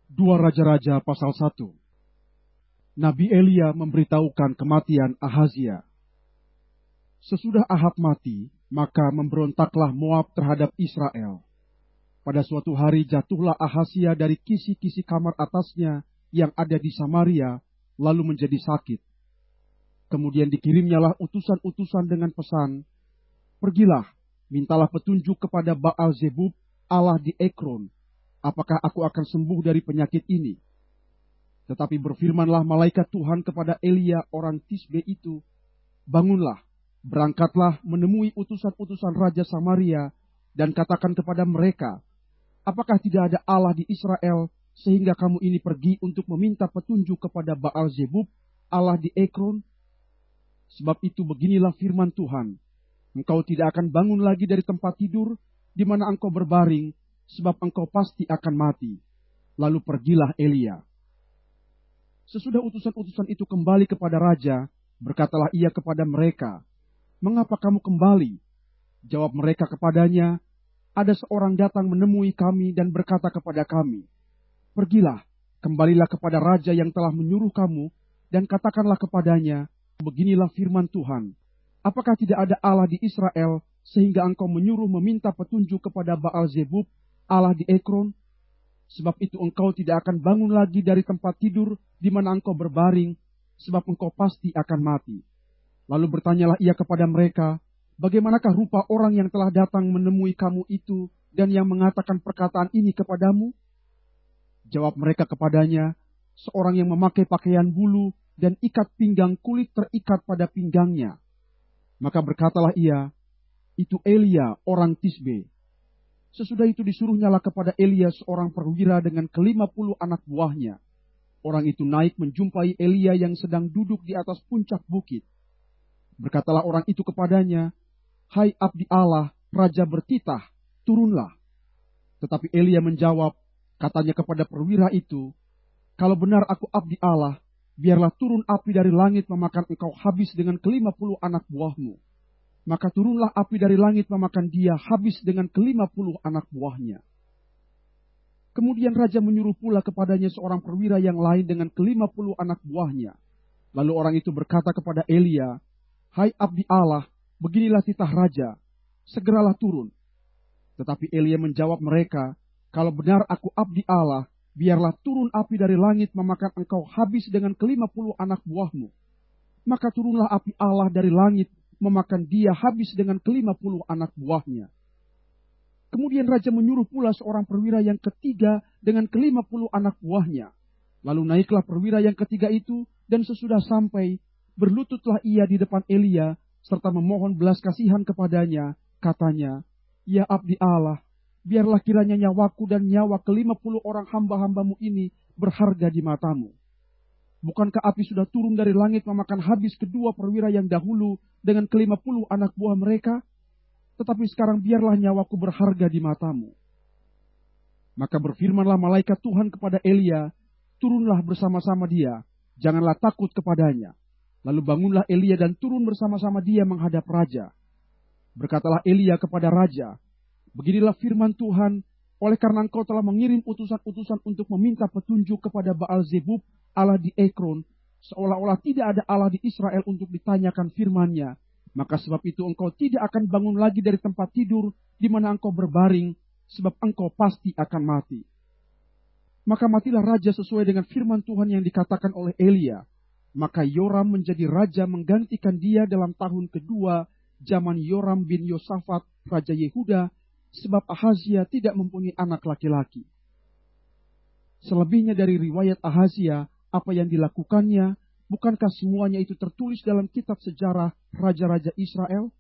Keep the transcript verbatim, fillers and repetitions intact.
Dua Raja-Raja pasal satu. Nabi Elia memberitahukan kematian Ahazia. Sesudah Ahab mati, maka memberontaklah Moab terhadap Israel. Pada suatu hari jatuhlah Ahazia dari kisi-kisi kamar atasnya yang ada di Samaria, lalu menjadi sakit. Kemudian dikirimnyalah utusan-utusan dengan pesan, "Pergilah, mintalah petunjuk kepada Baal Zebub, Allah di Ekron. Apakah aku akan sembuh dari penyakit ini?" Tetapi berfirmanlah malaikat Tuhan kepada Elia orang Tisbe itu, "Bangunlah, berangkatlah menemui utusan-utusan Raja Samaria, dan katakan kepada mereka, apakah tidak ada Allah di Israel, sehingga kamu ini pergi untuk meminta petunjuk kepada Baal Zebub, Allah di Ekron? Sebab itu beginilah firman Tuhan, engkau tidak akan bangun lagi dari tempat tidur, di mana engkau berbaring, sebab engkau pasti akan mati." Lalu pergilah Elia. Sesudah utusan-utusan itu kembali kepada raja, berkatalah ia kepada mereka, "Mengapa kamu kembali?" Jawab mereka kepadanya, "Ada seorang datang menemui kami dan berkata kepada kami, 'Pergilah, kembalilah kepada raja yang telah menyuruh kamu, dan katakanlah kepadanya, beginilah firman Tuhan, apakah tidak ada Allah di Israel, sehingga engkau menyuruh meminta petunjuk kepada Baal Zebub, Allah di Ekron? Sebab itu engkau tidak akan bangun lagi dari tempat tidur di mana engkau berbaring, sebab engkau pasti akan mati.' Lalu bertanyalah ia kepada mereka, 'Bagaimanakah rupa orang yang telah datang menemui kamu itu, dan yang mengatakan perkataan ini kepadamu?' Jawab mereka kepadanya, 'Seorang yang memakai pakaian bulu, dan ikat pinggang kulit terikat pada pinggangnya.' Maka berkatalah ia, 'Itu Elia orang Tisbe.' Sesudah itu disuruhnyalah kepada Elia seorang perwira dengan kelima puluh anak buahnya. Orang itu naik menjumpai Elia yang sedang duduk di atas puncak bukit. Berkatalah orang itu kepadanya, 'Hai abdi Allah, raja bertitah, turunlah.' Tetapi Elia menjawab, katanya kepada perwira itu, 'Kalau benar aku abdi Allah, biarlah turun api dari langit memakan engkau habis dengan kelima puluh anak buahmu.' Maka turunlah api dari langit memakan dia habis dengan kelima puluh anak buahnya. Kemudian raja menyuruh pula kepadanya seorang perwira yang lain dengan kelima puluh anak buahnya. Lalu orang itu berkata kepada Elia, 'Hai abdi Allah, beginilah titah raja, segeralah turun.' Tetapi Elia menjawab mereka, 'Kalau benar aku abdi Allah, biarlah turun api dari langit memakan engkau habis dengan kelima puluh anak buahmu.' Maka turunlah api Allah dari langit, memakan dia habis dengan kelima puluh anak buahnya. Kemudian raja menyuruh pula seorang perwira yang ketiga dengan kelima puluh anak buahnya. Lalu naiklah perwira yang ketiga itu, dan sesudah sampai, berlututlah ia di depan Elia, serta memohon belas kasihan kepadanya, katanya, 'Ya abdi Allah, biarlah kiranya nyawaku dan nyawa kelima puluh orang hamba-hambamu ini berharga di matamu. Bukankah api sudah turun dari langit memakan habis kedua perwira yang dahulu dengan kelima puluh anak buah mereka? Tetapi sekarang biarlah nyawaku berharga di matamu.' Maka berfirmanlah malaikat Tuhan kepada Elia, 'Turunlah bersama-sama dia, janganlah takut kepadanya.' Lalu bangunlah Elia dan turun bersama-sama dia menghadap raja. Berkatalah Elia kepada raja, 'Beginilah firman Tuhan, oleh karena engkau telah mengirim utusan-utusan untuk meminta petunjuk kepada Baal Zebub, Allah di Ekron, seolah-olah tidak ada Allah di Israel untuk ditanyakan firman-Nya, maka sebab itu engkau tidak akan bangun lagi dari tempat tidur di mana engkau berbaring, sebab engkau pasti akan mati.' Maka matilah raja sesuai dengan firman Tuhan yang dikatakan oleh Elia. Maka Yoram menjadi raja menggantikan dia dalam tahun kedua zaman Yoram bin Yosafat, raja Yehuda, sebab Ahazia tidak mempunyai anak laki-laki. Selebihnya dari riwayat Ahazia, apa yang dilakukannya, bukankah semuanya itu tertulis dalam kitab sejarah Raja-Raja Israel?